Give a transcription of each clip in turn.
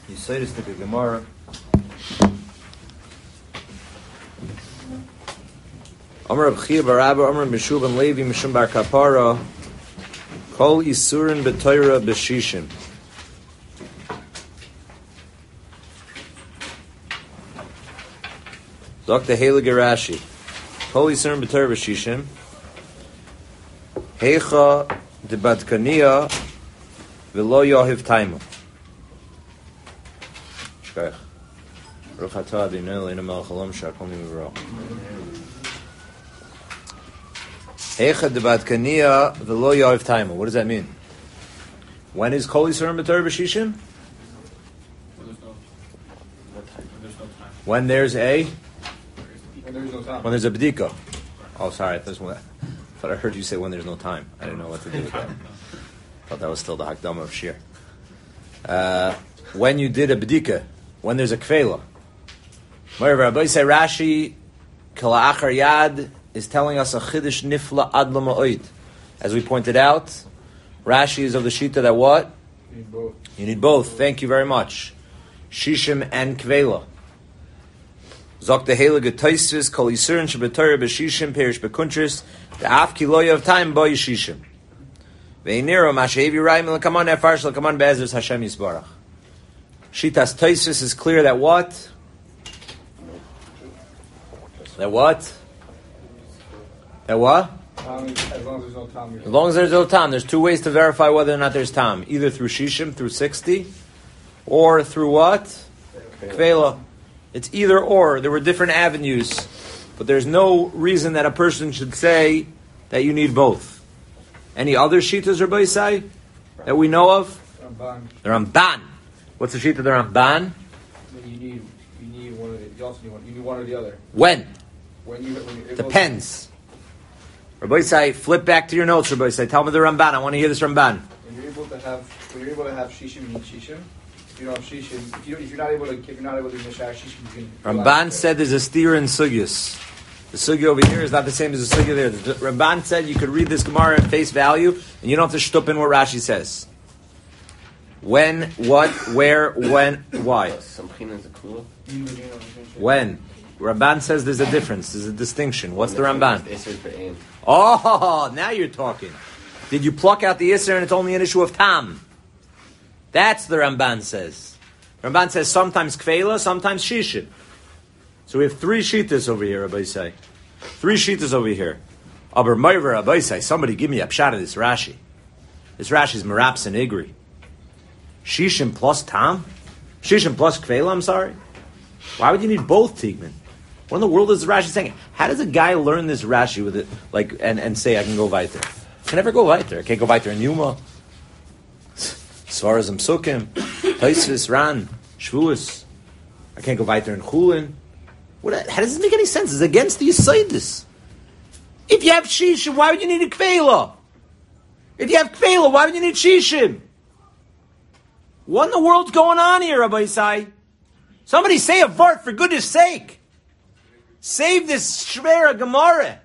You say this to the Gemara. Amar Reb Chia bar Abba, Amar Mishub ben Levi, Mishum bar Kapara, Kol Yisurin b'Torah b'Shishim. Dr. Heilige Rashi. Kol Yisurin b'Torah b'Shishim. Heicha debadkaniya v'lo yohiv taima. Shkayach. Baruch atah Adonai Eloheinu melech haolam she'akol nivra. Heicha debadkaniya v'lo yohiv taima. What does that mean? When is Kol Yisurin b'Torah b'Shishim? When there's a when there's a b'dika. Oh, sorry. But I heard you say when there's no time. I didn't know what to do with that. I thought that was still the Hakdama of Shir. When you did a b'dika, when there's a kfela. Rabbi say Rashi, Kala Achar Yad, is telling us a chiddush nifla ad l'ma'od. As we pointed out, Rashi is of the shita that what? You need both. You need both. Thank you very much. Shishim and kvela. Zok the heilige Tosfos Kol Yisurin shebetorah b'Shishim perish b'kuntris the af ki lo yav time bo yishishim ve'iniro mashevi rayim l'kaman efarsh l'kaman be'ezras Hashem Yisbarach. Shitas Tosfos is clear that what? That what? That what? As long as there's no time. As long as there's no time. There's two ways to verify whether or not there's time. Either through Shishim, through 60, or through what? Kvela. It's either or. There were different avenues. But there's no reason that a person should say that you need both. Any other shitas, Rabbi say, that we know of? Ramban. The Ramban. What's the shita of the Ramban? You need one of the. You also need one. You need one or the other. When? When you're Depends. Rabbi say, flip back to your notes, Rabbi say, tell me the Ramban. I want to hear this Ramban. When you're able to have shishim, you need shishim. If you don't have shishim, if you're not able to do mishar shishim, you can. Ramban said there's a steer in sugyas. The sugya over here is not the same as the sugya there. The Ramban said you could read this Gemara at face value, and you don't have to shtup in what Rashi says. When, what, where, when, why. When. Ramban says there's a difference, there's a distinction. What's the Ramban? Oh, now you're talking. Did you pluck out the Isser and it's only an issue of Tam? That's the Ramban says. Ramban says sometimes Kfela, sometimes Shishim. So we have three Shitas over here, Rabbi say. Three Shitas over here. Aber Moiver, Rabbi say, somebody give me a pshat of this Rashi. This Rashi is Meraps and Igri. Shishim plus Tam? Shishim plus Kfela, I'm sorry? Why would you need both, Tigman? What in the world is Rashi saying? How does a guy learn this Rashi with it, and say I can go weiter? I can never go weiter. I can't go weiter in Yuma. Svaras Sukkim, Tosfos, Ran, Shvuas. I can't go weiter in Chulin. How does this make any sense? It's against the Yisayidus. If you have Shishim, why would you need a Kfela? If you have Kfela, why would you need Shishim? What in the world's going on here, Rabbi Yisai? Somebody say a vart for goodness sake. Save this Shvera Gemara.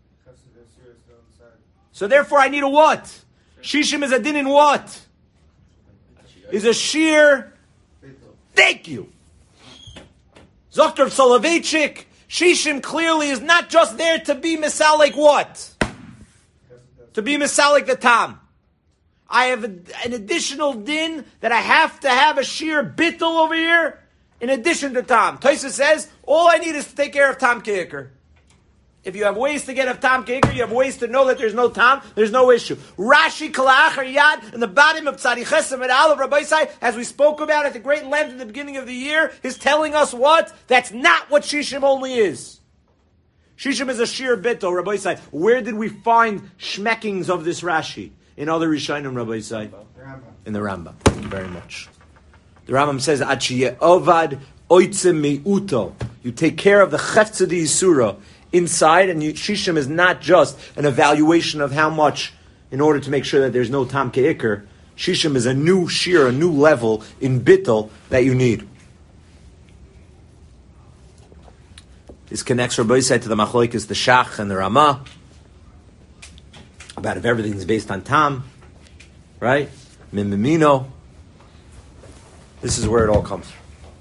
So therefore I need a what? Shishim is a din in what? Is a sheer. Thank you. Zokter Soloveitchik, Shishim clearly is not just there to be misalik what? To be misalik the tam. I have an additional din that I have to have a sheer bittul over here in addition to tam. Tosfos says, all I need is to take care of tam ke'ikr. If you have ways to get a tam ke'ikr, you have ways to know that there's no tam, there's no issue. Rashi Kala Achar Yad, in the bottom of Tzadi Chesem and Aleph Rabbi Sai, as we spoke about at the great length at the beginning of the year, is telling us what? That's not what Shishim only is. Shishim is a sheer bittul, Rabbi Sai. Where did we find schmeckings of this Rashi? In other Rishonim, Rabbi Sai? In the Rambam. Thank you very much. The Rambam says, Achiye Ovad Oitze Meuto. You take care of the Cheftzah di Yisura inside, and Shishim is not just an evaluation of how much in order to make sure that there's no Tam Ke'ikr. Shishim is a new shear, a new level in Bittul that you need. This connects Rabbi Yisai to the Machlokes, the Shach and the Ramah, about if everything's based on Tam, right? Mimimino. This is where it all comes from.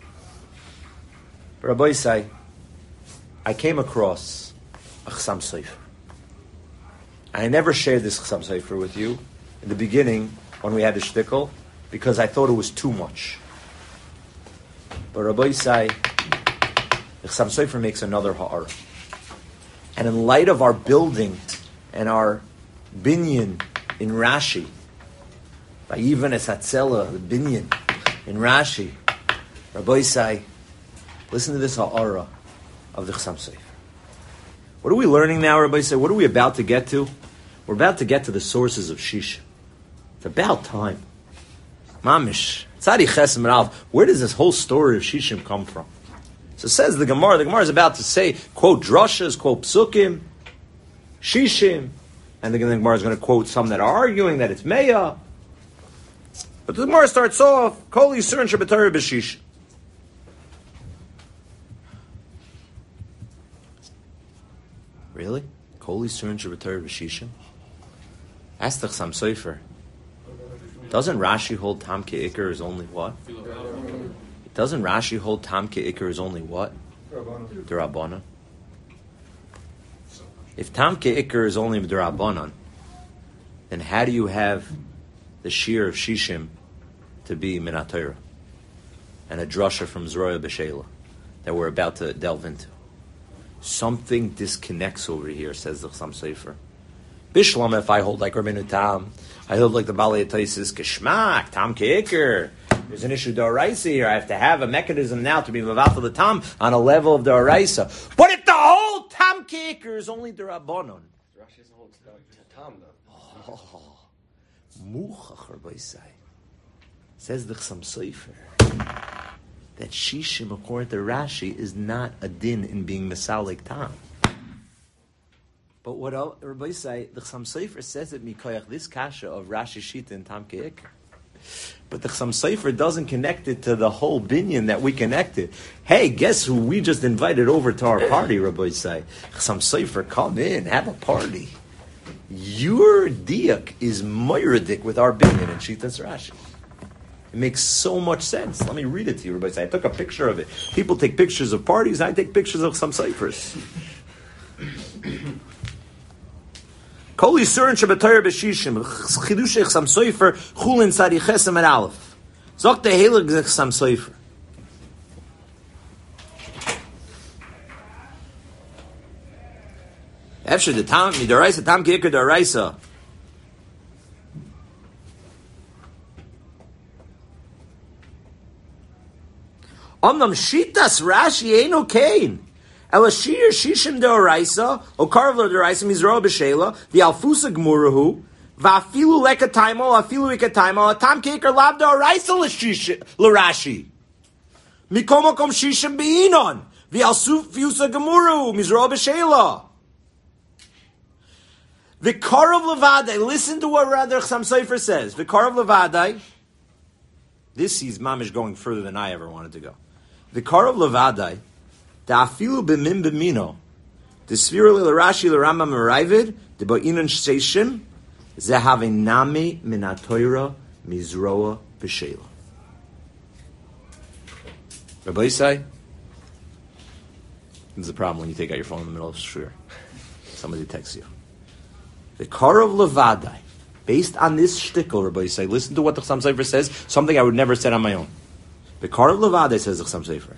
Rabbi Yisai, I came across a Chassam Sofer. I never shared this Chassam Sofer with you in the beginning when we had the shtickle because I thought it was too much. But Rabbi Yisai, the Chassam Sofer makes another ha'ara. And in light of our building and our binyan in Rashi, even as Hatzela, the binyan in Rashi, Rabbi Yisai, listen to this ha'ara of the Chassam Sofer. What are we learning now, Rabbi Yisai? What are we about to get to? We're about to get to the sources of Shishim. It's about time. Mamish. Tzadi Chesem Rav. Where does this whole story of Shishim come from? So says the Gemara. The Gemara is about to say, quote drashas, quote psukim, Shishim. And the Gemara is going to quote some that are arguing that it's Meya. But the Gemara starts off, Kol Yisur and Shabbatari B'Shishim. Really? Kol Yisur and Shabbatari B'Shishim? Ask the Chassam Sofer. Doesn't Rashi hold Tam Ke'ikr is only what? Doesn't Rashi hold Tam Ke'ikr is only what? D'Rabbanan. If Tam Ke'ikr is only D'Rabbanan, then how do you have the shear of Shishim to be Minat Torah and a drasha from Zroya B'Sheila that we're about to delve into? Something disconnects over here, says the Chassam Sofer. Bishlam, if I hold like Rabbeinu Tam, I hold like the Balei Taisis Keshmak, Tam Ke'ikr. There's an issue d'oraisa here. I have to have a mechanism now to be mavatal the Tam on a level of d'oraisa. But if the whole Tam Ke'ikr is only d'Rabbanon. Rashi doesn't hold Tam though. Oh, Muchach Rabbi Yisai. Says the Chassam Sofer that Shishim, according to Rashi, is not a din in being Mesalik Tam. But what Rabbi Yisai, the Chassam Sofer says it mikoyach this kasha of Rashi Shita and Tam Ke'ikr. But the Chassam Sofer doesn't connect it to the whole binyan that we connected. Hey, guess who we just invited over to our party, Rabbi Yisai? Chassam Sofer, come in, have a party. Your diak is moiradik with our binyan and Shitas Rashi. It makes so much sense. Let me read it to you, Rabbi Yisai. I took a picture of it. People take pictures of parties, I take pictures of Chassam Sofers. Kol Yisur and Shabbatayr B'Shishim Chidush Chassam Sofer Chulin Tzadi Chesem and Aleph Zok the Heilig Chassam Sofer. After the Tam Midaraisa Tam Ke'ikr Daraisa. Omnam Shitas Rashi Eino Kain. Elashir Shishim Deoraisa, Okarvla Deoraisa, Mizro B'Sheila, the Alfusa Gmurahu, Vafilu Lekataimo, Afilu Ikataimo, Tam Ke'ikr Lab Deoraisa L'Rashi. Mikomokom Shishim Be'inon, the Alfusa Gmurahu, Mizro B'Sheila. The Karav Levadai, listen to what Rather Chassam Sofer says. The Karav Levadai, this he's mamish going further than I ever wanted to go. The Karav Levadai, Da afilu b'min b'mino, the Sfira l'Rashi l'Rambam Merayvid, the Ba'inon Sheshim, zehavin nami minatoira mizroa b'sheila. Rabbi Yisai, this is the problem when you take out your phone in the middle of Shir. Somebody texts you. The Karav Levadai, based on this shtickle, Rabbi Yisai, listen to what the Chassam Sofer says, something I would never say on my own. The Karav Levadai, says the Chassam Sofer.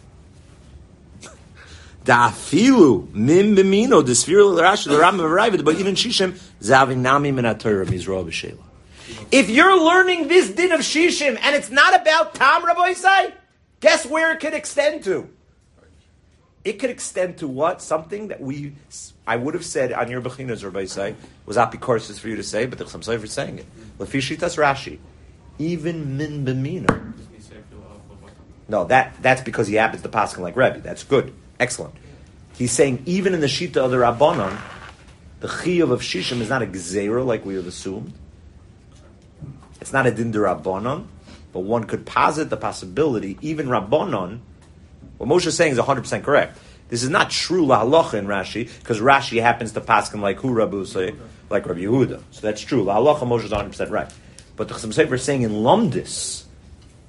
Da afilu min b'mino the Sfira l'Rashi l'Rambam Merayvid but even Shishim zavin nami min haTorah mizroa b'sheila. If you're learning this din of Shishim and it's not about Tam, Rabbi Yisai, guess where it could extend to? It could extend to what? Something that I would have said on your Bechinas, Rabbi Yisai, was apikorsis for you to say, but the Chassam Sofer is saying it. Lefi Shitas Rashi, even min b'mino. No, that's because he happens to paskin like Rebbe. That's good. Excellent. He's saying even in the Shita of the Rabbanon, the Chiyuv of Shishim is not a Gzeira like we have assumed. It's not a Din de Rabbanon, but one could posit the possibility, even Rabbanon, what Moshe is saying is 100% correct. This is not true La Halacha in Rashi, because Rashi happens to paskin like who Rabbi say, like Rabbi Yehuda. So that's true. La Halacha Moshe is 100% right. But the Chassam Sofer is saying in Lumdis,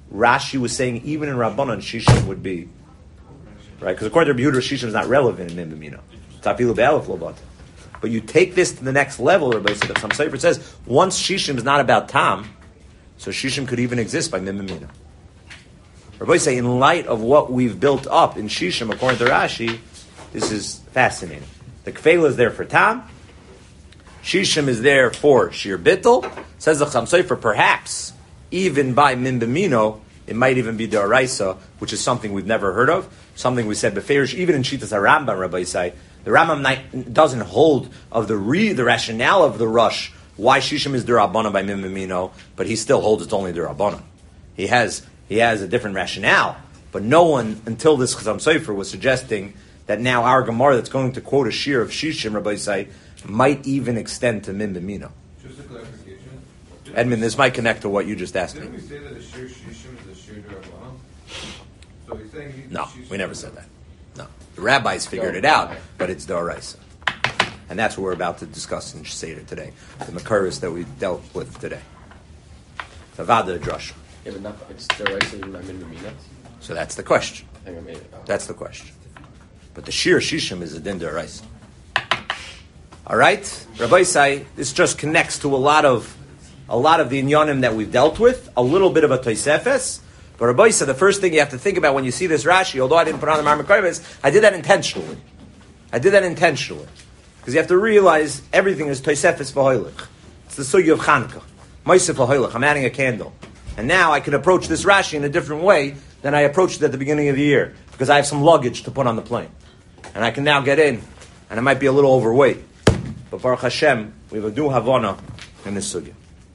Rashi was saying even in Rabbanan, Shishim would be, right? Because according to Rabbi Yehuda, Shishim is not relevant in Mimbamino. Tafilu be'alef lo bata. But you take this to the next level, everybody said, some Sefer says, once Shishim is not about Tam, so Shishim could even exist by Mimbamino. Rabbi say, in light of what we've built up in Shishim, according to Rashi, this is fascinating. The Kfela is there for Tam, Shishim is there for Shir Bittel. Says the Chassam Sofer, perhaps, even by Mimbamino, it might even be D'Oraisa, which is something we've never heard of, something we said beferish, even in Shitas HaRambam, Rabbi say, the Rambam doesn't hold of the rationale of the rush, why Shishim is D'Rabbanan by Mimbamino, but he still holds it's only D'Rabbanan. He has a different rationale, but no one, until this Chassam Sofer, was suggesting that now our Gemara that's going to quote a shir of Shishim, Rabbi say, might even extend to Mimbamino. Just a clarification. Edmund, this might connect to what you just asked Didn't me. we say that a shir Shishim is a shir D'Rabbanan? So he's saying No, we never said that. No. The rabbis figured it out, but it's D'Oraisa. And that's what we're about to discuss in Seder today. The Makaris that we dealt with today. Tavada Drush. Yeah, but not, it's D'Oraisa in Mimbamino. So that's the question. I think I made it. Oh. That's the question. But the Shir Shishim is a Din D'Oraisa. All right? Rabbi Isai, this just connects to a lot of the inyanim that we've dealt with, a little bit of a Tosefes. But Rabbi Isai, the first thing you have to think about when you see this Rashi, although I didn't put on the Marmakovis, I did that intentionally. Because you have to realize everything is Tosefes v'hoilich. It's the sugi of Chanukah. Moisef v'hoilich. I'm adding a candle. And now I can approach this Rashi in a different way than I approached it at the beginning of the year. Because I have some luggage to put on the plane. And I can now get in. And I might be a little overweight. But Baruch Hashem, we have a new Havana in this sugya.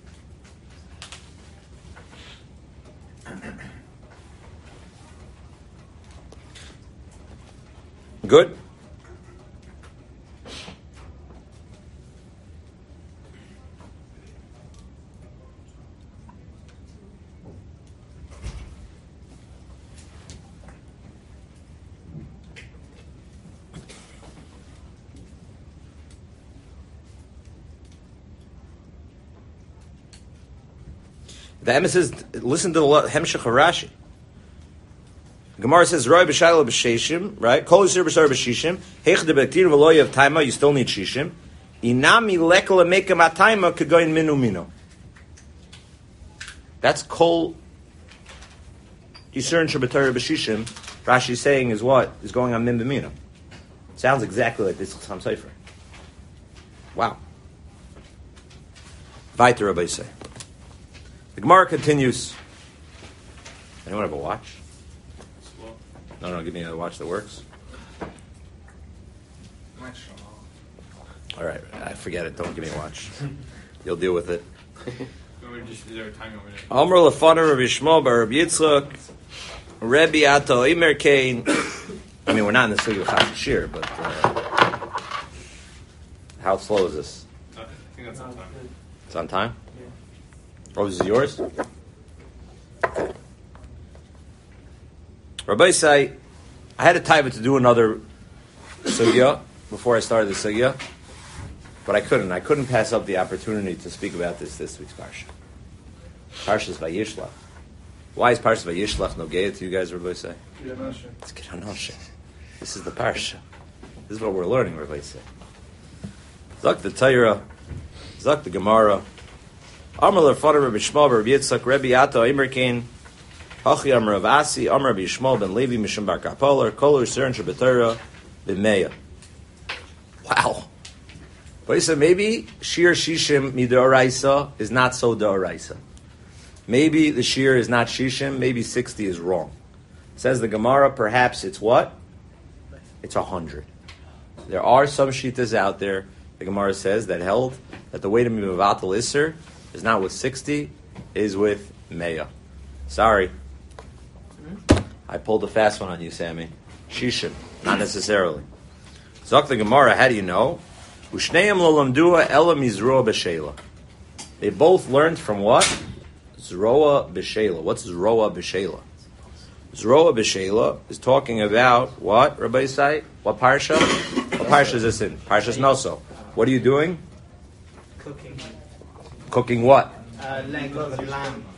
Good? The Emes says, listen to the Hemshech Rashi. Gemara says, Roi b'shayla b'sheshim, right? Kol yisir b'shar b'shishim, heich de b'ktir v'lo yav taima, you still need shishim. Inami lekala mekam ataima kagoyin minu mino. That's kol yisir and shabbatar b'shishim. Rashi is saying is what? Is going on min b'mino. Sounds exactly like this Chassam Sofer. Wow. Vaiter Rabbi say. The Gemara continues. Anyone have a watch? No, give me a watch that works. All right, I forget it. Don't give me a watch. You'll deal with it. Amr lefana Rabbi Shmuel bar Rabbi Yitzchak, Rabbi Ato Imer Kain. I mean, we're not in the city of Chashir, but how slow is this? I think that's on time. It's on time? Oh, this is yours? Okay. Rabbi say, I had a time to do another sugya before I started the sugya, but I couldn't. I couldn't pass up the opportunity to speak about this week's parsha. Parshas Vayishlach. Why is Parshas Vayishlach no geya to you guys, Rabbi say? It's Kedanoshe. This is the parsha. This is what we're learning, Rabbi say. Zak the Torah, Zak the Gemara. Amar l'fana Rabbi Shmuel Rabbi Yitzchak Rabbi Ato Imer Kain Hachi Amar Rav Asi Amar Rabbi Shmuel ben Levi Mishum Bar Kapoler Kol Yisern Shabbatara B'Meya. Wow. But he said maybe Shir Shishim Midoraisa is not so Doraisa. Maybe the Shir is not Shishim. Maybe 60 is wrong. Says the Gemara. Perhaps it's what? It's 100. There are some shitas out there. The Gemara says that held that the way to be mevatel iser is not with 60, is with Meya. Sorry. I pulled a fast one on you, Sammy. Shishim. Not necessarily. Zok the Gemara, how do you know? Ushneim lo lamdua ela mizroa b'sheila. They both learned from what? Zroa b'sheila. What's Zroa b'sheila? Zroa b'sheila is talking about what, Rabbi Yisai? What parsha? What parsha is this in? Parshas Noso. What are you doing? Cooking. Cooking what? Leg of lamb or ram.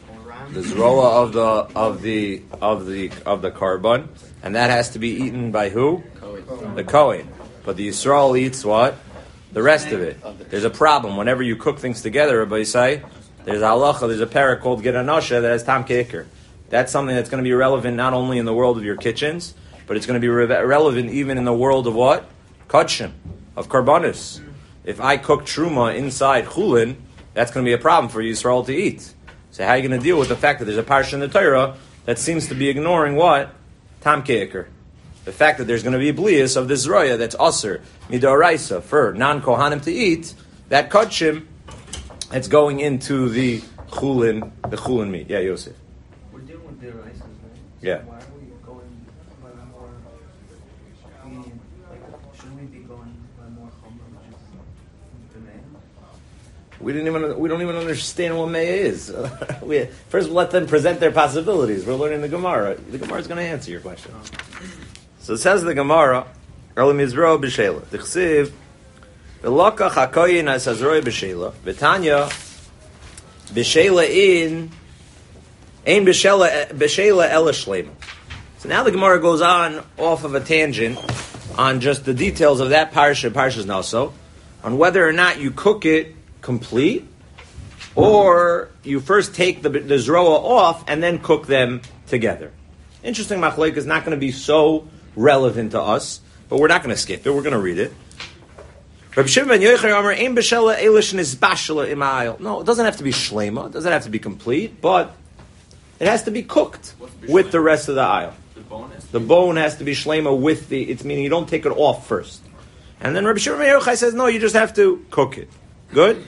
the zroa of the carbon, and that has to be eaten by who? The Kohen. But the Yisrael eats what? The rest of it. There's a problem. Whenever you cook things together, Rabbi say, there's a halacha, there's a parak called Get Anosha that has Tam Ke'ikr. That's something that's going to be relevant not only in the world of your kitchens, but it's going to be relevant even in the world of what? Kodshim, of Karbanis. If I cook Truma inside Chulin, that's going to be a problem for Yisrael to eat. So how are you going to deal with the fact that there's a parsha in the Torah that seems to be ignoring what? Tam Ke'ikr. The fact that there's going to be a blias of this roya that's aser midoraisa for non-kohanim to eat, that kodshim, it's going into the chulin meat. Yeah, Yosef. We're dealing with deoraisas, right? Yeah. So why are we going by more lenient? Like, shouldn't we be going by more chomer, which is demand? We don't even understand what Maya is. First, let them present their possibilities. We're learning the Gemara. The Gemara is going to answer your question. So it says the Gemara, Early Mizro b'Shela. T'chsiv, v'lokach hakoyin ha'sazroi b'Shela, v'tanya, b'Shela ein b'Shela ela shlema. So now the Gemara goes on off of a tangent on just the details of that parsha, Parshas Naso, on whether or not you cook it complete, or you first take the zroa off and then cook them together. Interesting, machlek is not going to be so relevant to us, but we're not going to skip it. We're going to read it. Rabbi Shimon ben Yochai Amar ein b'shela elish nizbashela ima'ayil. No, it doesn't have to be shlema. It doesn't have to be complete, but it has to be cooked with the rest of the aisle. The bone has to be shlema with the. It's meaning you don't take it off first. And then Rabbi Shimon ben Yochai says, no, you just have to cook it. Good.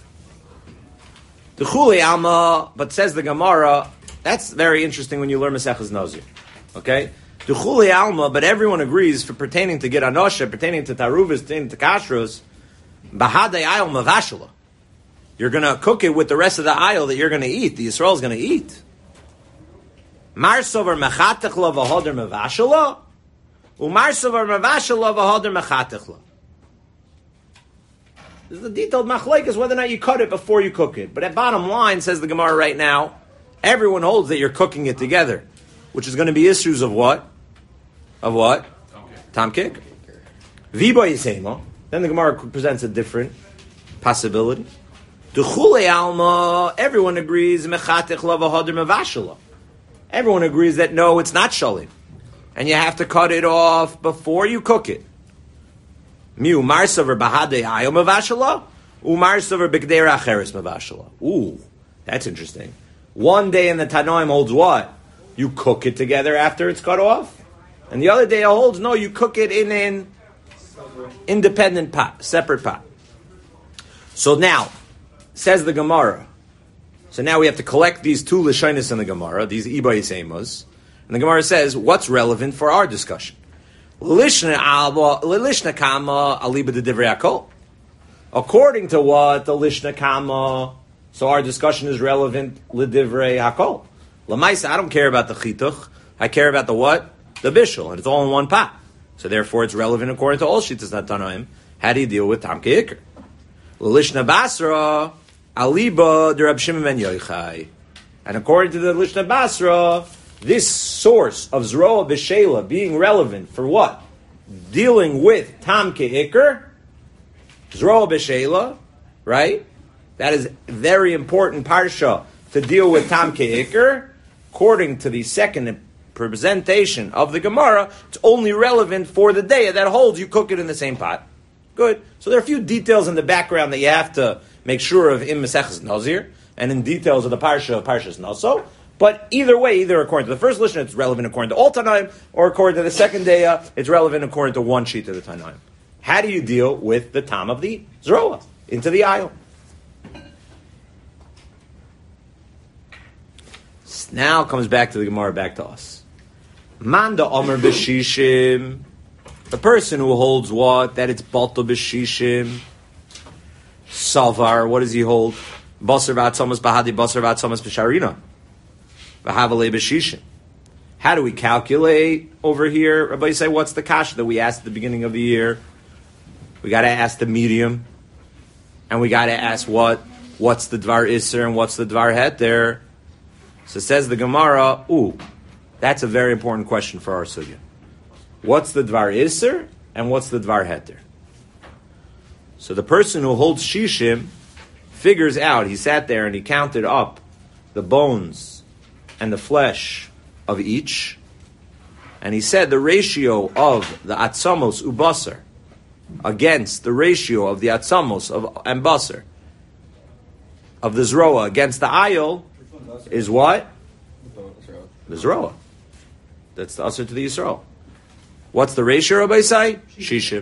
The chuli alma, but says the Gemara. That's very interesting when you learn Maseches Nazir. Okay? The chuli alma, but everyone agrees for pertaining to get anosha, pertaining to taruvas, pertaining to kashrus, bahadei ayil mavashela. You're going to cook it with the rest of the aisle that you're going to eat. The Yisrael is going to eat. Marsover mechatechla v'hoder mavashela, umarsover mavashela v'hoder mechatechla. This is the detailed machlekes whether or not you cut it before you cook it. But at bottom line, says the Gemara right now, everyone holds that you're cooking it together, which is going to be issues of what? Of what? Tam Ke'ikr. Viba Yisema. Then the Gemara presents a different possibility. Duchule Alma, everyone agrees, Mechatech Lava Hadr Mavashela. Everyone agrees that no, it's not shalim. And you have to cut it off before you cook it. Miu Marsaver Bahade Ayo Mavashela, Umarsaver Bigdera Acheres Mavashela. Ooh, that's interesting. One day in the Tanoim holds what? You cook it together after it's cut off. And the other day it holds, no, you cook it in an independent pot, separate pot. So now, says the Gemara. So now we have to collect these two Lishonis in the Gemara, these Iba Yisemos. And the Gemara says, what's relevant for our discussion? According to what? The Lishna Kama. So our discussion is relevant L'divrei Hakol. L'maisa, I don't care about the Chituch. I care about the what? The Bishul. And it's all in one pot. So therefore it's relevant according to all Shittas Natanoim. How do you deal with Tam Ke'ikr? L'lishna Basra, Aliba de Rab Shimon ben Yochai. And according to the Lishna Basra, this source of Zroa B'Shela being relevant for what? Dealing with Tam Ke'ikr, Zroa B'Shela, right? That is very important parsha to deal with Tam Ke'ikr. According to the second presentation of the Gemara, it's only relevant for the day that holds you cook it in the same pot. Good. So there are a few details in the background that you have to make sure of in Maseches Nazir and in details of the parsha of Parshas Naso. But either way, either according to the first Lishna, it's relevant according to all Tanaim, or according to the second day, it's relevant according to one sheet of the Tanaim. How do you deal with the Tam of the Zroa into the aisle? Now comes back to the Gemara, back to us. Manda Omer B'Shishim. The person who holds what? That it's Balto B'Shishim. Salvar, what does he hold? Basar V'atzomas Bahadi Basar V'atzomas B'Sharina. V'Havale B'Shishim. How do we calculate over here? Everybody say, what's the kasha that we asked at the beginning of the year? We got to ask the medium. And we got to ask what? What's the Dvar Isser and what's the Dvar Het there? So says the Gemara, that's a very important question for our sugya. What's the Dvar Isser and what's the Dvar Heter? So the person who holds Shishim figures out, he sat there and he counted up the bones and the flesh of each, and he said the ratio of the Atzamos Ubasar against the ratio of the Atzamos and Basar of the Zroa against the Ayil is what? The Zroa. That's the Asr to the Yisrael. What's the ratio, Rabbi Isai? Shishim.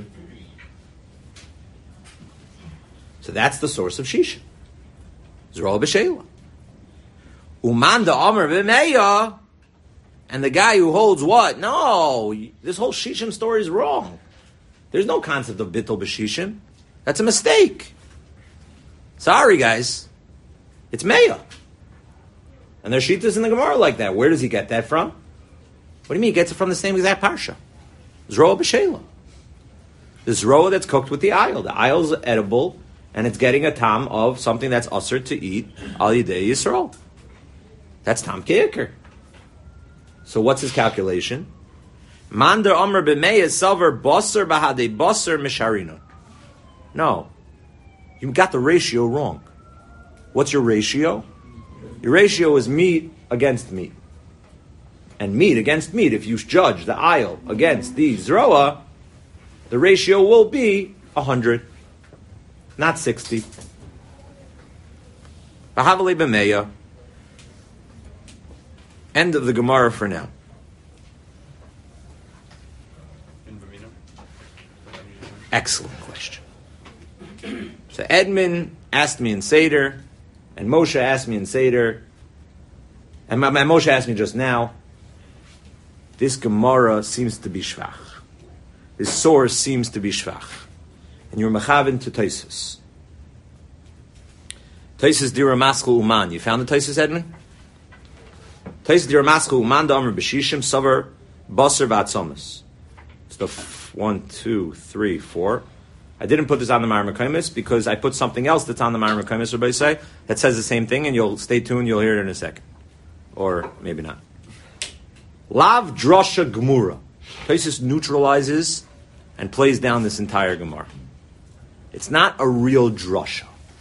So that's the source of Shishim. Zroa b'Sheila. Uman da Amr b'Meya, and the guy who holds what? No, this whole Shishim story is wrong. There's no concept of Bittul b'Shishim. That's a mistake. Sorry, guys. It's Meya. And there's Shitas in the Gemara like that. Where does he get that from? What do you mean he gets it from the same exact Parsha? Zroa b'Sheila. The Zroa that's cooked with the Ayil. The Ayil's edible, and it's getting a tam of something that's usher to eat al yidei Yisrael. That's tam ke'ikr. So what's his calculation? Mandar Amr b'Meya Salver Basar Bahade Basar Misharino. No. You got the ratio wrong. What's your ratio? Your ratio is meat against meat. And meat against meat, if you judge the Ayil against the Zroa, the ratio will be 100, not 60. Bahavale b'Meya. End of the Gemara for now. Excellent question. So Edmund asked me in Seder, and Moshe asked me in Seder, and Moshe asked me just now. This Gemara seems to be shvach. This source seems to be shvach. And you're mechaven to Taisus. Taisus dira maskul uman. You found the Taisus, Edmund? Taisus dira maskul uman da'amr b'shishim savar basar v'atzomus. It's the 1, 2, 3, 4. I didn't put this on the Mareh Mekomos because I put something else that's on the Mareh Mekomos, everybody say, that says the same thing, and you'll stay tuned, you'll hear it in a second. Or maybe not. Lav drasha gemura. Taisus neutralizes and plays down this entire Gemara. It's not a real drasha.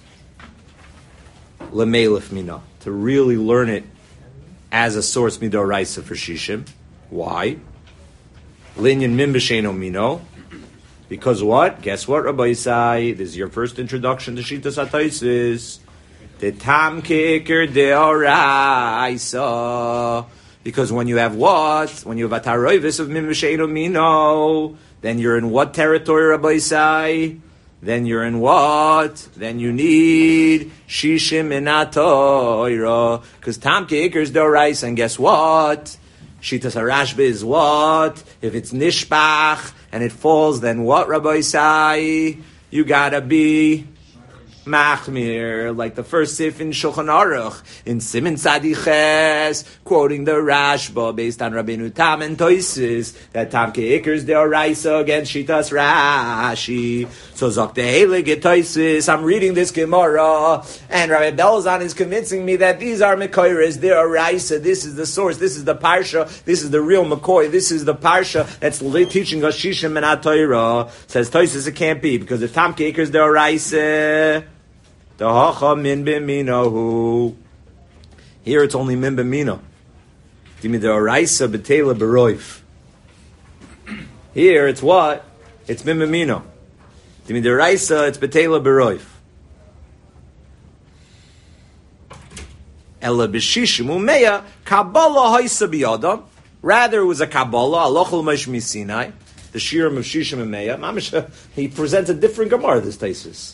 Lemelef mina. To really learn it as a source midoraisa for Shishim. Why? Linyan min b'sheino mino. Because what? Guess what, Rabbi Yisai? This is your first introduction to Shitas HaTaisus. The tam kicker deoraisa. Because when you have what? When you have a taroivis of min b'sheino mino, then you're in what territory, Rabbi Yisai? Then you're in what? Then you need shishim minatoira. Because tam kicker is deoraisa, and guess what? Shitas HaRashba is what? If it's nishbach and it falls, then what, Rabbi Isai? You gotta be machmir, like the first sif in Shulchan Aruch, in Siman Tzadiches, quoting the Rashba based on Rabbeinu Tam and Toises, that Tam Ke'ikers de'oraisa against Shitas Rashi. So Zok De'ele get Toises, I'm reading this Gemara, and Rabbi Belzan is convincing me that these are Mekoires de'oraisa, this is the source, this is the Parsha, this is the real McCoy, this is the Parsha that's teaching us Shishim and Torah. Says Toises it can't be, because the Tam Ke'ikers de'oraisa, min b'mino. Here it's only min b'mino. Dimi de'oraisa b'teila b'roif. Here it's what? It's min b'mino. Dimi de'oraisa it's b'teila b'roif. Ela b'shishim u'meya kabbalah haisa b'yadam. Rather it was a kabbalah alochel meish misinai. The shirim of shishim and meya. He presents a different Gemara, this Taisus.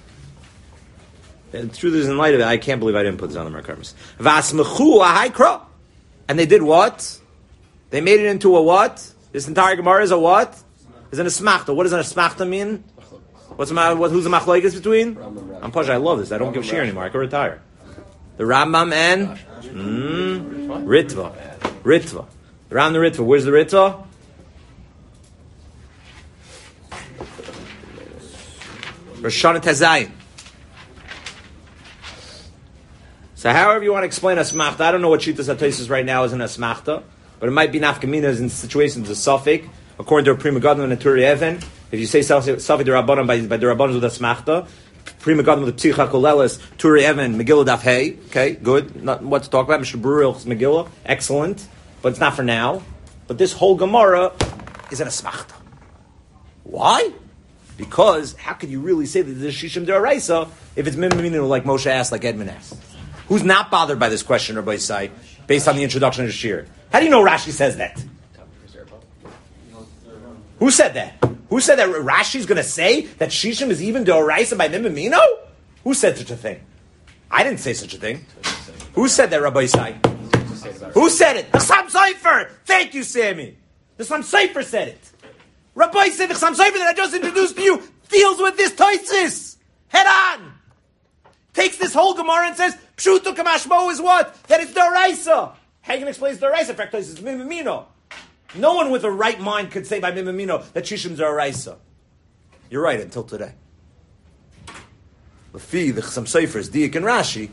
And through this, in light of it, I can't believe I didn't put this on the Merkarmas. Vasmechu ahaykra. And they did what? They made it into a what? This entire Gemara is a what? Is an asmachta. What does an asmachta mean? Who's the machlokes between? I'm Pasha, I love this. I don't give shir anymore. I can retire. The Rambam and Ritva. Ritva. Around the Ritva. Where's the Ritva? Rosh Hashanah Tezayin. So however you want to explain asmachta, I don't know what Shitas HaTosfos right now is in asmachta, but it might be nafkaminas in situations of suffix, according to a Prima Gadol and a Turi Even. If you say suffix D'Rabbanan by the Rabbanan with asmachta, Prima Gadol with Psicha Kolelis, Turi Even, Megillah Daf Hey, okay, good, not what to talk about, Mishnah Berurah's Megillah, excellent, but it's not for now. But this whole Gemara is an asmachta. Why? Because how could you really say that this is Shishim D'Oraisa if it's Mimiminu like Moshe asked, like Edmund asked? Who's not bothered by this question, Rabbi Isai, based on the introduction of the Shir? How do you know Rashi says that? Who said that? Who said that Rashi's going to say that Shishim is even D'Oraisa by Mimimino? Who said such a thing? I didn't say such a thing. Who said that, Rabbi Isai? Who said it? The Chassam Sofer! Thank you, Sammy. The Chassam Sofer said it. Rabbi said the Chassam Sofer that I just introduced to you deals with this Toisis. Head on. Takes this whole Gemara and says, Pshuto Kamashmo is what? That it's D'Oraisa. Hagen explains D'Oraisa. In fact, it's Mimimino. No one with a right mind could say by Mimimino that Shishim's D'Oraisa. You're right, until today. Lefi, the Chassam Sofer's Diak and Rashi.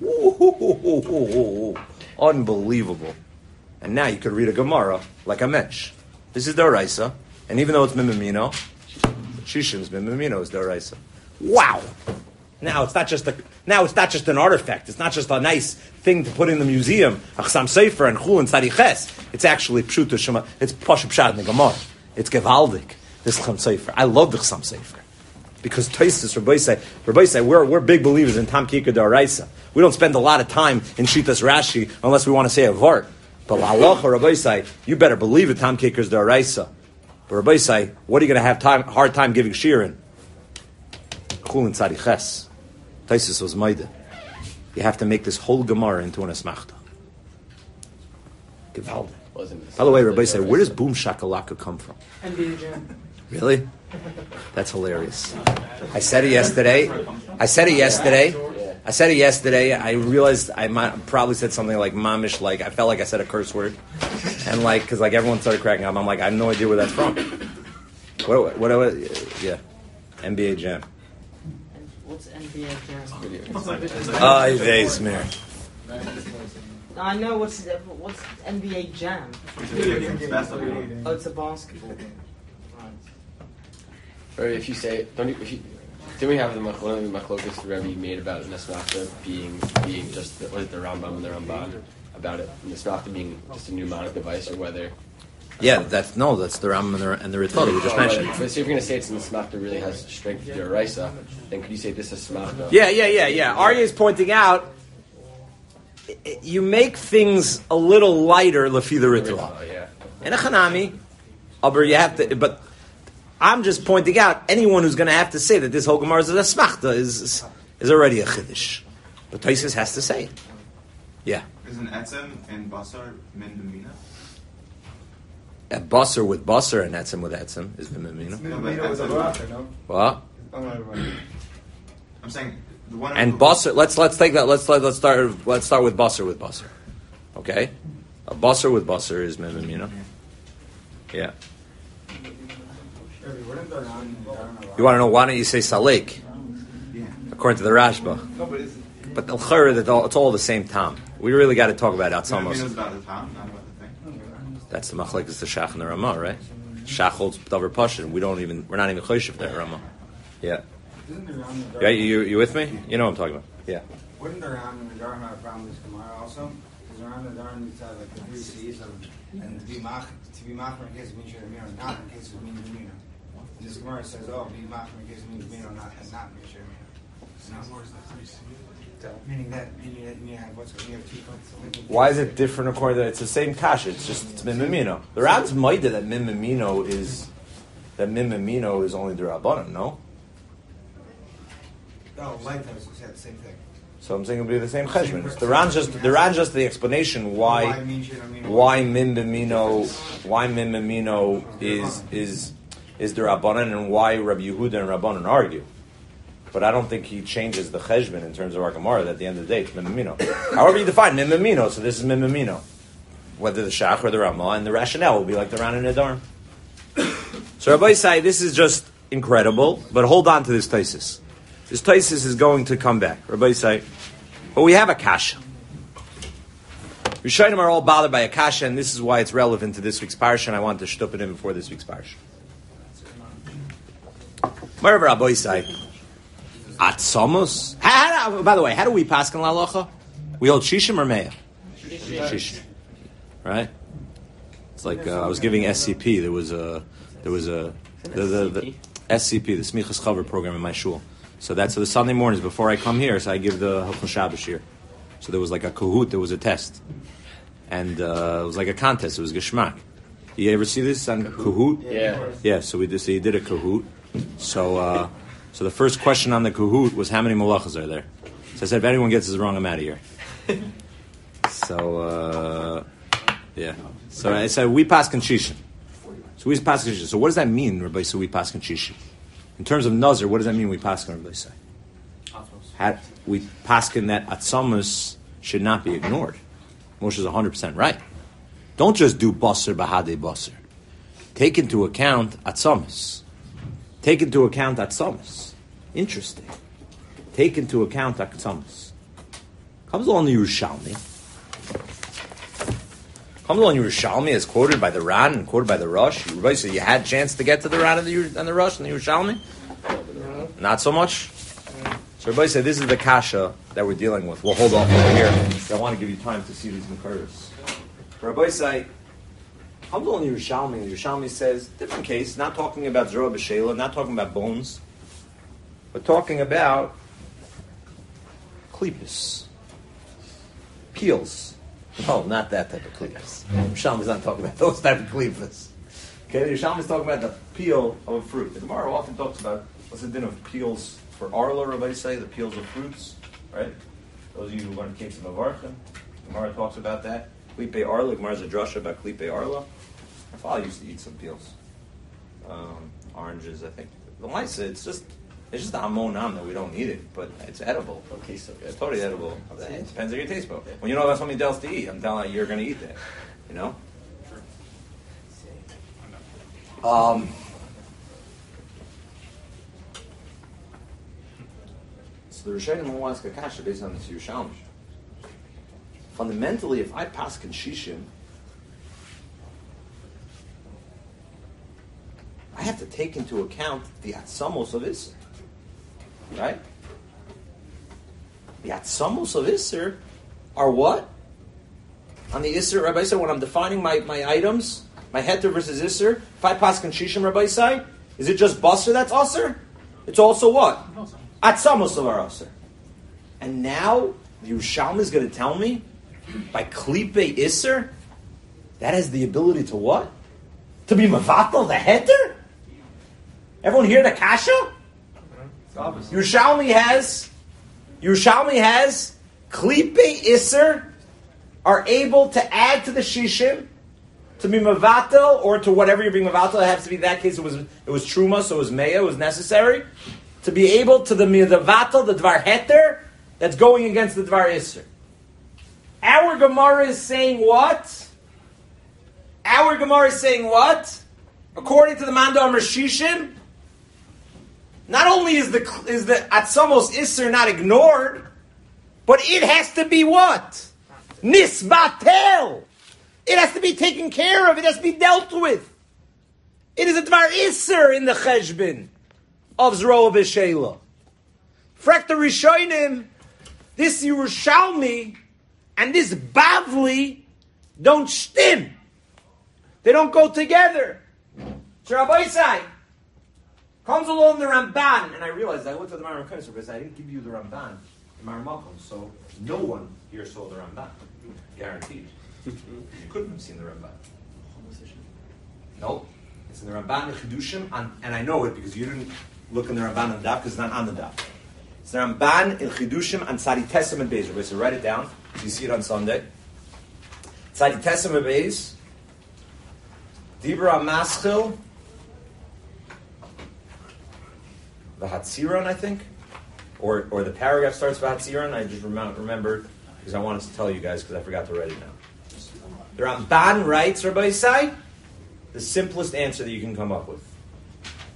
Unbelievable. And now you could read a Gemara like a mensch. This is D'Oraisa. And even though it's Mimimino, Shishim's Mimimino is D'Oraisa. Wow! Now it's not just an artifact. It's not just a nice thing to put in the museum. Chassam Sofer and Chul and Tzadiches. It's actually Pshuto Shema. It's Pashup Pshat in the Gemara. It's Gevaldik. This Chassam Sofer. I love the Chassam Sofer because Tosfos Rabbi say we're big believers in Tam Kika D'Oraisa. We don't spend a lot of time in Shitas Rashi unless we want to say a vart. But Halacha Rabbi say you better believe it. Tam Kika's D'Oraisa. But Rabbi say, what are you going to have hard time giving shirin? Chul and Tzadiches. Tosfos was Maida. You have to make this whole Gemara into an asmachta. Gevaldik. By the way, Rabbi said, where does boom shakalaka come from? NBA Jam. Really? That's hilarious. I said it yesterday. I realized I probably said something like mamish, like I felt like I said a curse word, and like because like everyone started cracking up. I'm like, I have no idea where that's from. What? Yeah, NBA Jam. What's NBA Jam? Smear. I know what's NBA Jam. Oh, it's a basketball. Or if you say, didn't we have one of the machlokas the Rebbe made about Nesmachta being just the Rambam and the Ramban about it, and Nesmachta being just a mnemonic device, or whether? Yeah, that's the Rambam and the Ritva we just mentioned. But so if you're going to say it's Nesmachta really has strength of D'Oraisa, then could you say this is Nesmachta? Yeah. Arya is pointing out you make things a little lighter lefi the Ritva. Yeah. And a Chanami, you have to, but. I'm just pointing out anyone who's going to have to say that this whole Gemara is a smachta is already a chiddush. But Tosfos has to say it. Yeah. Isn't etzem and basar min b'mina? A basar with basar and etzem with etzem is min b'mina. Mimimino was a bracha, no? What? I'm saying the one. And basar. Let's take that. Let's start with basar with basar. Okay. A basar with basar is min b'mina. Yeah. You want to know why don't you say Salik? Yeah. According to the Rashba. No, but the L'chara, it's all the same Tam. We really got to talk about It's Atzamos. about the time, not about the thing. That's the Machlek, is the Shach and the Ramah, right? Shach holds Davar Pashin. We're not even Choshev there, Ramah. Yeah. Yeah, you with me? You know what I'm talking about. Yeah. Wouldn't the Ram and the Dharma have found this Gemara also? Because around the Dharma it's like the 3 C's of, and to be mach in case of Min Shir or not in case of Min Domino. This Gemara says, be mach in case of Min Domino, not Min Shir. Meaning that you have what's going to be Why is it different according to it's the same kasha? It's Mimimino. The Ram's Maida that Mimimino is only the Rabbanan, no? Oh, like that was the same thing. So I'm saying it'll be the same cheshbon. The Ran just the explanation why Mimimino is the Rabbanan and why Rabbi Yehuda and Rabbanan argue. But I don't think he changes the cheshbon in terms of our Gemara that at the end of the day it's Mimimino. However you define Mimimino, so this is Mimimino. Whether the Shach or the Ramah, and the rationale will be like the Ran and Nedarim. So Rabbi say this is just incredible, but hold on to this Tosfos. This Tosfos is going to come back. Rabbi say, But we have a kasha. Rishonim are all bothered by a kasha, and this is why it's relevant to this week's parsha, and I wanted to shtup it in before this week's parsha. Wherever Rabbi say, Atzamos. By the way, how do we pass in lalacha? We hold shishim or meya? Shishim. Right? It's like I was giving SCP. There was the SCP, the Smichas Chaver program in my shul. So that's the Sunday mornings before I come here. So I give the Hilchos Shabbos here. So there was like a kahoot. There was a test, and it was like a contest. It was geschmack. You ever see this on kahoot? Yeah. So he did a kahoot. So the first question on the kahoot was how many malachas are there? So I said if anyone gets this wrong, I'm out of here. So yeah. So I said we paskin shishin. So we paskin shishin. So what does that mean, Rabbi? So we paskin shishin. In terms of nazar, what does that mean? We paskin, Rabbi say. We paskin that atzamus should not be ignored. Moshe is 100% right. Don't just do basar bahade basar. Take into account atzamus. Take into account atzamus. Interesting. Take into account atzamus. Comes along the Yerushalmi. Comes along Yerushalmi as quoted by the Ran and quoted by the Rosh. Everybody said you had a chance to get to the Ran and the Rosh and the Yerushalmi? Not so much? So everybody said this is the kasha that we're dealing with. We'll hold off over here. I want to give you time to see these Makaras. Rabbi say, comes along Yerushalmi, and Yerushalmi says, different case, not talking about Zerah B'Sheila, not talking about bones, but talking about klipos. Peels. No, not that type of klipos. Yerushalmi's not talking about those type of klipos. Okay, Yerushalmi's talking about the peel of a fruit. The Gemara often talks about what's the din of peels for arla, Rabbi say, the peels of fruits, right? Those of you who learn case of Avarchim, Gemara talks about that. Klipe arla, Gemara's a drasha about klipe arla. My father used to eat some peels. Oranges, I think. The Maisa, it's just a hamonam that we don't eat it, but it's edible. Okay, so It's totally edible. It depends on your taste bud. When you know about something else to eat, I'm telling you, you're going to eat that. You know? So the Rishonim will ask a kasha based on this Yerushalmi. Fundamentally, if I paskin shishim, I have to take into account the atzamos of Isser. Right? The atzamos of Isser are what? On the Isser, Rabbi said, when I'm defining my items, my heter versus Isser, if I paskin shishim, Rabbi say, is it just basar that's Asser? It's also what? Atzamos of our Asser. And now, the Yerushalmi is going to tell me, by klipe Isser, that has the ability to what? To be mavatal, the heter? Everyone hear the kasha? Yerushalmi has klipe Isser are able to add to the shishim to be mavatal, or to whatever you're being mavatal. It has to be that case. It was truma, so it was meya. It was necessary to be able to the mavatal, the dvar heter that's going against the dvar Isser. Our Gemara is saying what? According to the Mandam Rishishim, not only is the Atzamos Isser not ignored, but it has to be what? Nisbatel. It has to be taken care of. It has to be dealt with. It is a Dvar Isser in the Cheshbin of Zroa B'Sheila. Frekta Rishonim, this Yerushalmi and this Bavli don't stim. They don't go together. So Rabbi Isai comes along the Ramban, and I realized I looked at the Maram Kodesh because I didn't give you the Ramban in Maram Malcolm, so no one here saw the Ramban, guaranteed. You couldn't have seen the Ramban. No, it's in the Ramban in Chidushim, and I know it because you didn't look in the Ramban on the daf because it's not on the daf. It's the Ramban in Chidushim and Tzadi Tesem and Beis. So write it down. You see it on Sunday. Tzadi Tesem and Beis. Dibra Maschil. Vahatziron, I think. Or the paragraph starts Vahatziron. I just remembered because I wanted to tell you guys because I forgot to write it down. The Ramban writes, Rabbi Isai, the simplest answer that you can come up with.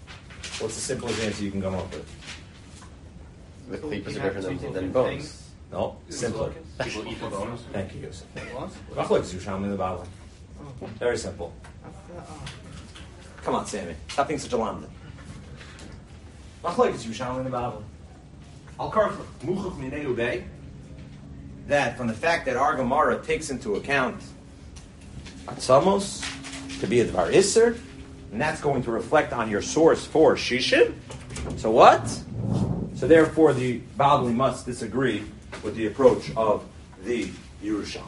What's the simplest answer you can come up with? The klipos are different than bones. No, simpler. People equal bonus. Thank you, Yosef. What? Machlokes Yerushalmi in the Bible. Very simple. Come on, Sammy. Stop being such a lamda. Machlokes Yerushalmi in the Bible. Al karf muchach minei ubei. That from the fact that our Gemara takes into account atzamos to be a dvar iser, and that's going to reflect on your source for shishim. So what? So therefore, the Bavli must disagree with the approach of the Yerushalmi.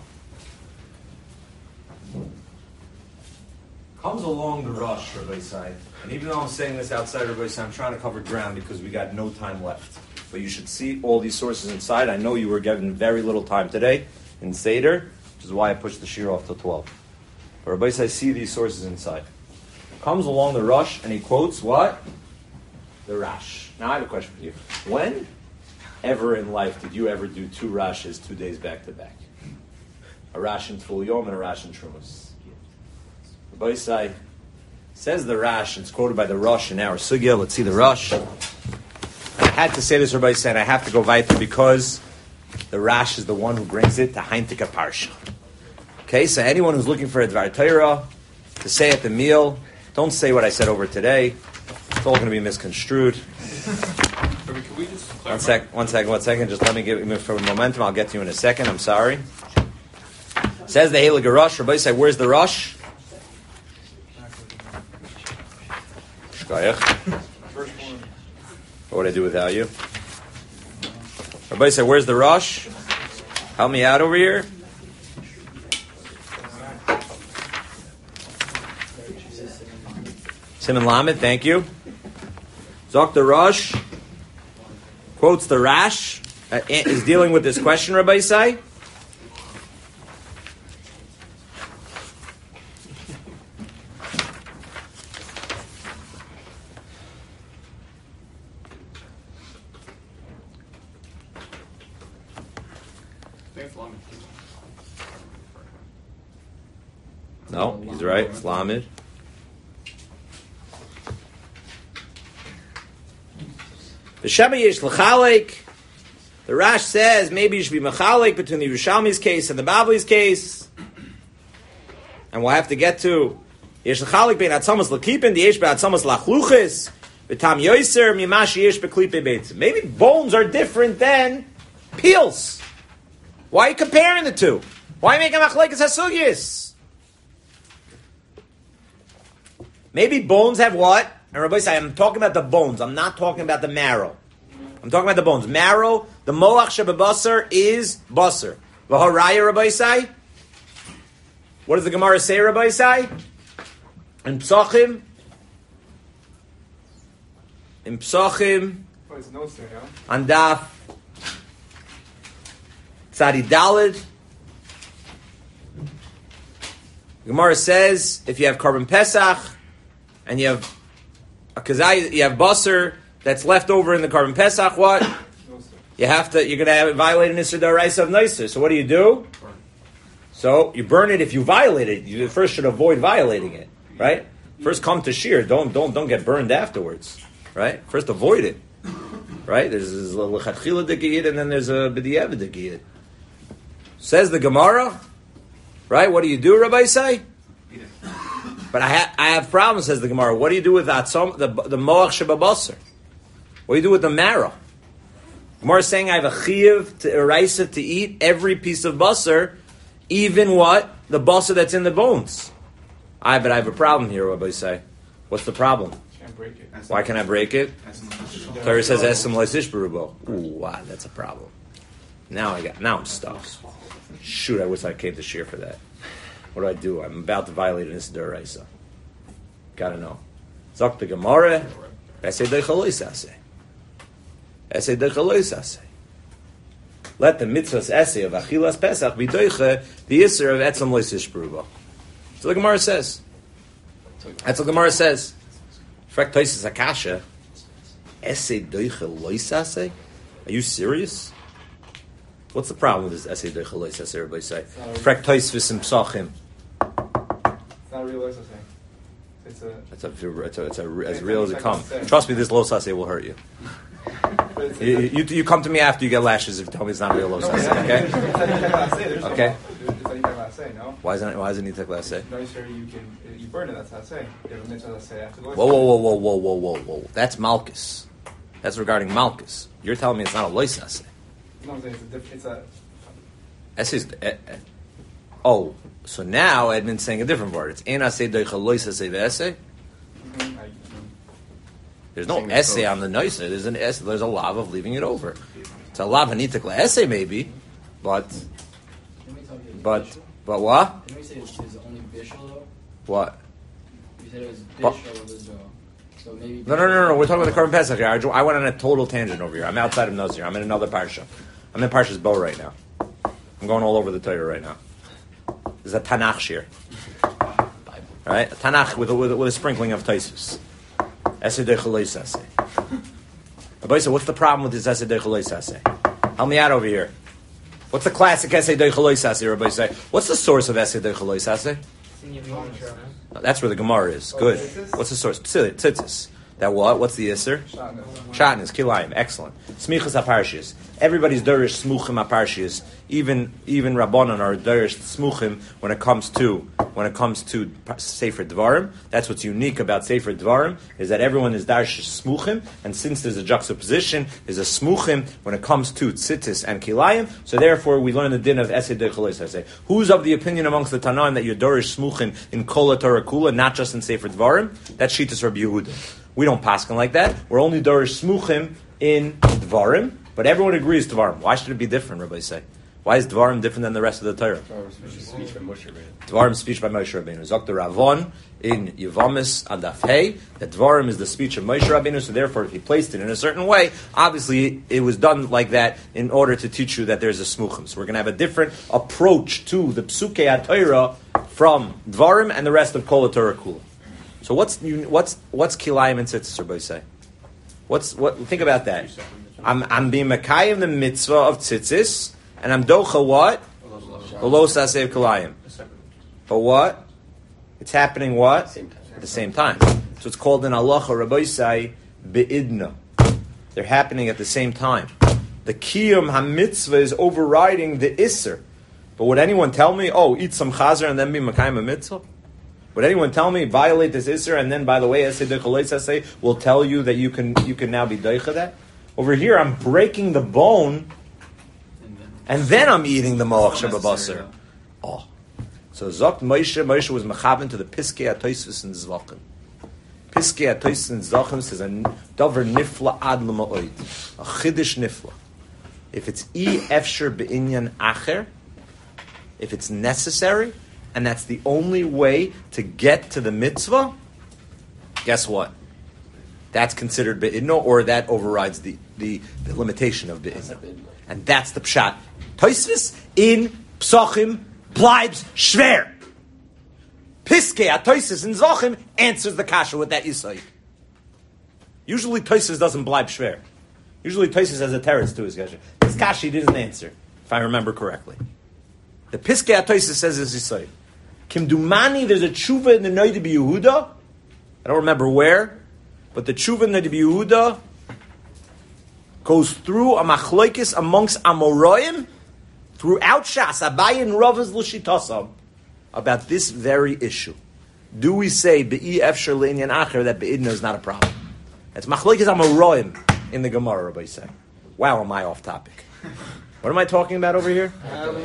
Comes along the rush, Rabbi Say, and even though I'm saying this outside Rabbi Say, I'm trying to cover ground because we got no time left. But you should see all these sources inside. I know you were given very little time today in Seder, which is why I pushed the shir off till 12. But Rabbi Say, see these sources inside. Comes along the rush and he quotes what? The Rash. Now I have a question for you. When ever in life did you ever do two Rashes 2 days back to back? A Rash in Tful Yom and a Rash in Trumas. Rabbi Say says the Rash, and it's quoted by the Rosh in our Sugya. Let's see the Rosh. I had to say this, Rabbi Say, and I have to go weiter because the Rash is the one who brings it to Heintika Parsha. Okay, so anyone who's looking for a Dvar Torah to say at the meal, don't say what I said over today. It's all going to be misconstrued. Can we just clarify? One second. Just let me give you for momentum. I'll get to you in a second. I'm sorry. Says the Heilige Rosh. Rabbi Say, where's the Rosh? What would I do without you? Rabbi Say, where's the Rosh? Help me out over here. Simon Lamed, thank you. Zok the Rosh quotes the Rash, is dealing with this question, Rabbi Say. No, he's right. It's Lamed. The Shema Yesh L'chalek. The Rash says maybe you should be Mechalek between the Yerushalmi's case and the Bavli's case. And we'll have to get to Yesh L'chalek bein Atzamas L'kipin, the Yesh be'atzamas L'chluchis, V'tam Yoiser, Mimash Yesh be'klipe beitzim. Maybe bones are different than peels. Why are you comparing the two? Why make a Machlekes HaSugyis? Maybe bones have what? And Rabbi Say, I'm talking about the bones. I'm not talking about the marrow. I'm talking about the bones. Marrow, the moach shebabasar is basar. V'haraya, Rabbi Say. What does the Gemara say, Rabbi Say? In Psachim. Oh, it's notes there, no? On Daf Tzadi Daled. Gemara says, if you have Korban Pesach, and you have a kazai, you have basar that's left over in the Korban Pesach, what? You're going to violate an Isser D'Oraisa of Noiser. So what do? So you burn it if you violate it. You first should avoid violating it, right? First come to shear. Don't get burned afterwards, right? First avoid it, right? There's a lechatchila dekiyid and then there's a b'diavad dekiyid. Says the Gemara, right? What do, Rabbi Say? But I have problems, says the Gemara. What do you do with that? The moach shebabasar? What do you do with the marrow? Gemara is saying I have a chiyuv to eraisa to eat every piece of basar, even what? The basar that's in the bones. But I have a problem here, Rabbi Say. What's the problem? Can't break it. Why can I break it? Torah says esem leisish berubo. Ooh, wow, that's a problem. Now I'm stuck. Shoot, I wish I came to share for that. What do? I'm about to violate an Isser D'Oraisa. Gotta know. Zok the Gemara. Esei deichalois aseh. Esei deichalois aseh. Let the mitzvahs esei of achilas pesach be doiche the Isser of etzem leisish berubo. So the Gemara says. That's what the Gemara says. Frek toises akasha. Esei deichalois aseh. Are you serious? What's the problem with this Esei deichalois aseh? Everybody say. Frek tois v'sim psachim. It's not a real Lois thing. It's as real as it comes. Trust me, this lo saseh will hurt you. You come to me after you get lashes if you tell me it's not real losa, okay? Okay. No? Why does it need to say? No, sir, you burn it, that's how I say. You have a mitzvah that say after the Whoa. That's Malchus. That's regarding Malchus. You're telling me it's not a loisa. No, I'm saying it's a so now Edmund's saying a different word. It's ein aseh doicha loisa say the essay. There's no essay on the noisa. There's an essay. There's a lav of leaving it over. It's a lav anitik essay maybe, but what? Didn't we say it's only bishul though? What? You said it was bishul of the dough. So maybe. No. We're talking about the Korban Pesach here. I went on a total tangent over here. I'm outside of Nazir. I'm in another parsha. I'm in Parshas Bo right now. I'm going all over the Torah right now. This is a Tanakh shir. All right, a Tanakh with a sprinkling of Taisus. Esed Dechalois Aseh. Rabbi said, what's the problem with this Esed Dechalois Aseh? Help me out over here. What's the classic Esed Dechalois Aseh? Rabbi say, what's the source of Esed Dechalois Aseh? That's where the Gemara is. Good. What's the source? Tzitzis. That what? What's the Isser? Shatnez, Kilayim. Excellent. Smichas HaParshias. Everybody's Derish Smuchim HaParshias. Even Rabbanon are Derish Smuchim when it comes to Sefer Dvarim. That's what's unique about Sefer Dvarim, is that everyone is Derish Smuchim, and since there's a juxtaposition, there's a Smuchim when it comes to Tzitzis and Kilayim, so therefore we learn the din of Esed Dechalois Aseh. Who's of the opinion amongst the Tanaim that you're Derish Smuchim in Kol Torah Kula, not just in Sefer Dvarim? That's Shitas Rabbi Yehuda. We don't paskin like that. We're only Dorish Smuchim in Dvarim, but everyone agrees Dvarim. Why should it be different, Rabbi say? Why is Dvarim different than the rest of the Torah? Dvarim speech by Moshe Rabbeinu. Zok the Ravon in Yevamis Adaf Hey, that Dvarim is the speech of Moshe Rabbeinu, so therefore if he placed it in a certain way, obviously it was done like that in order to teach you that there's a Smuchim. So we're going to have a different approach to the Psukei HaTorah from Dvarim and the rest of Kol HaTorah Kula. So what's kilayim and tzitzis? Everybody say, think about that. I'm being makayim the mitzvah of tzitzis, and I'm docha what? Below sasev kilayim. But what? It's happening what? At the same time. So it's called in halacha Rabbi say beidna. They're happening at the same time. The kiyum hamitzvah is overriding the isser. But would anyone tell me, eat some chazer and then be makayim a mitzvah? Would anyone tell me violate this Isser and then, by the way, Esed Dechalois Aseh will tell you that you can now be Deicha that? Over here, I'm breaking the bone, and then I'm eating the Malach Shabbat. So Zokt Moshe was mechaven to the Piskei HaTosfos in Zvachim. Piskei HaTosfos in Zvachim says a davar nifla ad l'ma'od, a chiddush nifla. If it's efsher be'inyan acher, if it's necessary, and that's the only way to get to the mitzvah, guess what? That's considered be'idno, or that overrides the limitation of be'idno. And that's the pshat. Tosfos in Psachim bleibs schwer. Piskei HaTosfos in Zachim answers the kasha with that isai. Usually Tosfos doesn't bleib schwer. Usually Tosfos has a teretz to his kasha. This kasha he didn't answer, if I remember correctly. The Piskei HaTosfos says this isai. Kimdumani, there's a tshuva in the Noda B'Yehuda. I don't remember where, but the tshuva in the Noda B'Yehuda goes through a machlokes amongst Amoraim throughout Shas, Abaye and Rav's L'shitasam, about this very issue. Do we say Be'i Efsher Le'inyan Acher that Be'idna is not a problem? That's machlokes Amoraim in the Gemara, Rabbi say. Wow, am I off topic? What am I talking about over here?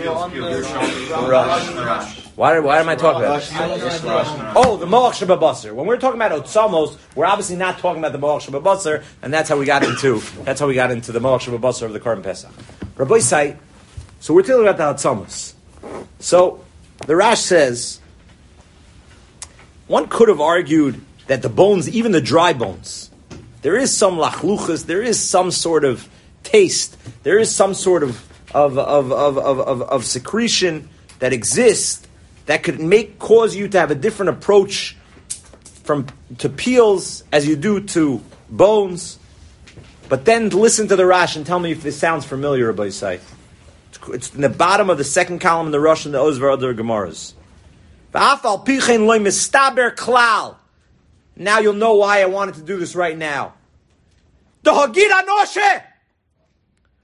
Why am I talking about it? The Malach Shabbat. When we're talking about Otsamos, we're obviously not talking about the Malach Shabbat, and that's how we got into the Malach Shabbat of the Korban Pesach. Rabbi say, so we're talking about the Otsamos. So the Rash says, one could have argued that the bones, even the dry bones, there is some lachluchas, there is some sort of taste, there is some sort of secretion that exists that could cause you to have a different approach to peels as you do to bones. But then listen to the Rash and tell me if this sounds familiar, Rabbi Yisai. It's in the bottom of the second column in the Rosh and the Ozvar other Gemaras. Now you'll know why I wanted to do this right now. The Hagid Anoshe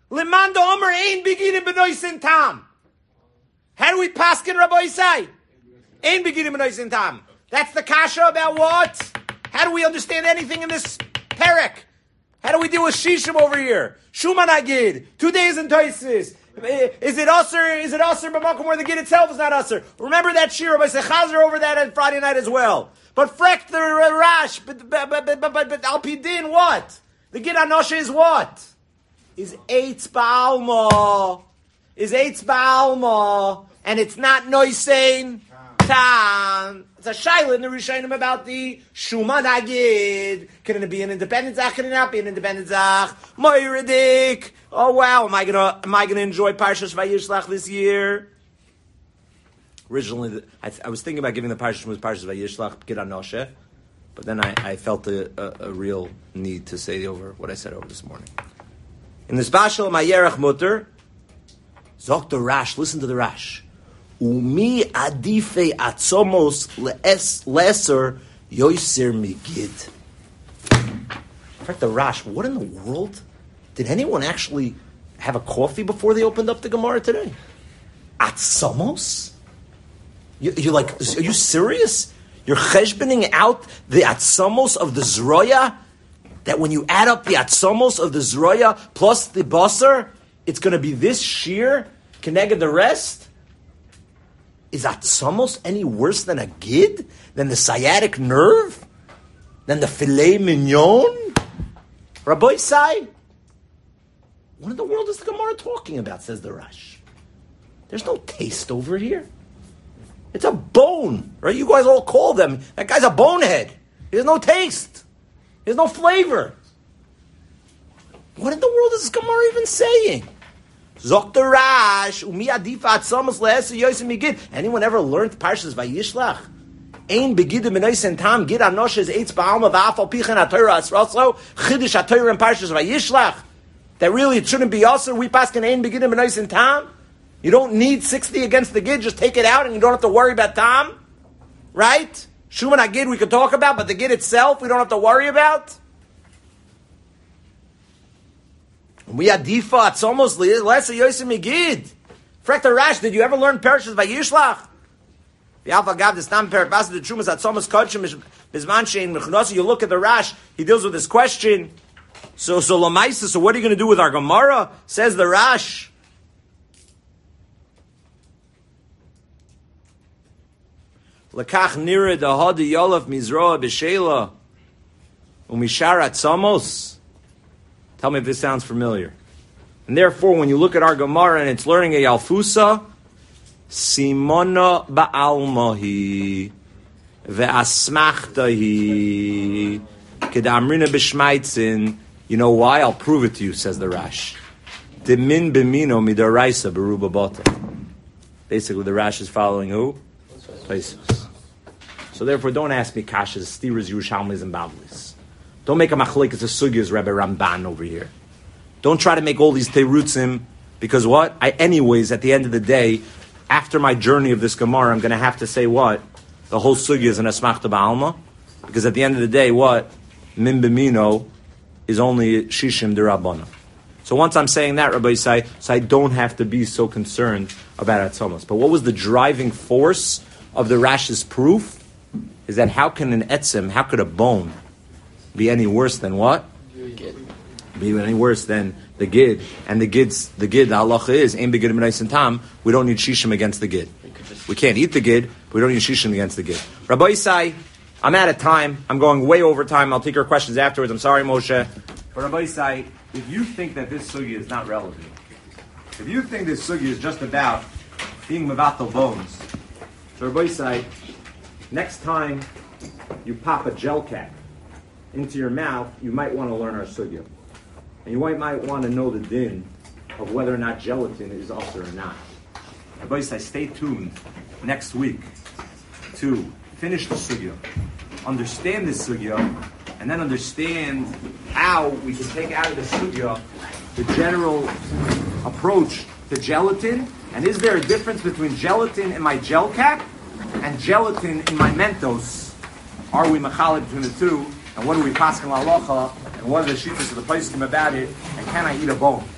Limanda Omer ein beginning benoisen tam. How do we paskin Rabbi Isai? Ein beginning benoisen tam. That's the kasha about what? How do we understand anything in this perek? How do we deal with shishim over here? Shuman agid. 2 days in Toisis. Is it usher? Is it usher b'makom where the gid itself is not usher? Remember that shir Rabbi Sechazer over that on Friday night as well. But frek the rash. But al pidin what? The gid anosha is what? Is eitz ba'alma. Is eitz ba'alma. And it's not noisein tam. It's a shaila in the Rishonim about the Shuman Agid. Can it be an independent zach? Can it not be an independent zach? Moiridik. Oh wow, am I gonna enjoy Parshas Vayishlach this year? Originally, I was thinking about giving the Parshas Vayishlach Gid Anoshe, but then I felt a real need to say over what I said over this morning. In this Bashal Mayerach Mutter, Zok the Rash, listen to the Rash. Umi adife atzomos leser yoiser migid. In fact, the Rash, what in the world? Did anyone actually have a coffee before they opened up the Gemara today? Atzomos? You're like, are you serious? You're cheshbening out the atzomos of the Zroya? That when you add up the atzomos of the Zroya plus the basar, it's going to be this sheer keneged the rest? Is atzomos any worse than a gid? Than the sciatic nerve? Than the filet mignon? Rabbi Isai? What in the world is the Gemara talking about, says the Rash. There's no taste over here. It's a bone, right? You guys all call them. That guy's a bonehead. He has no taste. He has no flavor. What in the world is this Gemara even saying? Zok the Rash, umi adifa atzamos le'eser yosim migid. Anyone ever learned Parshas Vayishlach? Ein begidim enoisen tam gid anoshes eitz ba'alma v'afal pichen atayra asraso chidish atayra in Parshas Vayishlach. That really it shouldn't be us, or we paskin ein begidim enoisen tam. You don't need 60 against the gid, just take it out and you don't have to worry about tam. Right? Shuman agid we could talk about, but the gid itself we don't have to worry about. We had difa. It's almost less a Yosem Megid. Frekta Rash, did you ever learn Parashas Vayishlach? You look at the Rash, he deals with this question. So Lamaisa, so what are you going to do with our Gemara? Says the Rash. Lekach nira dahadi yolaf mizroa b'sheila umisharat samos. Tell me if this sounds familiar. And therefore, when you look at our Gemara and it's learning a Yalfusa, Simona ba'almahi ve'asmachtahi kedamrina b'shmaitzin. You know why? I'll prove it to you, says the Rash. Demin b'mino midaraisa beruba bata. Basically, the Rash is following who? Pesos. So therefore, don't ask me kashas, stiras, Yerushalmis, and Bavlis. Don't make a machlekes a sugyas Rebbe Ramban over here. Don't try to make all these terutzim, because what? Anyways, at the end of the day, after my journey of this Gemara, I'm going to have to say what? The whole sugya is an asmachta ba'alma. Because at the end of the day, what? Min b'mino is only shishim d'Rabbana. So once I'm saying that, Rabbi Yisai, so I don't have to be so concerned about atzomos. But what was the driving force of the Rash's proof? Is that how can an etzim, how could a bone be any worse than what? Be any worse than the gid. And the gid, the halacha is, aim begid b'nais and tam, we don't need shishim against the gid. We can't eat the gid, but we don't need shishim against the gid. Rabbi Yisai, I'm out of time. I'm going way over time. I'll take your questions afterwards. I'm sorry, Moshe. But Rabbi Yisai, if you think that this sugya is not relevant, if you think this sugya is just about being mevatel bones, so Rabbi Yisai, next time you pop a gel cap into your mouth, you might want to learn our sugya. And you might want to know the din of whether or not gelatin is usher or not. Rabbi Yisai, stay tuned next week to finish the sugya, understand this sugya, and then understand how we can take out of the sugya the general approach to gelatin. And is there a difference between gelatin in my gel cap and gelatin in my Mentos? Are we mechalek between the two? And what do we paskin halacha? And what are the shittas of the place about it? And can I eat a bone?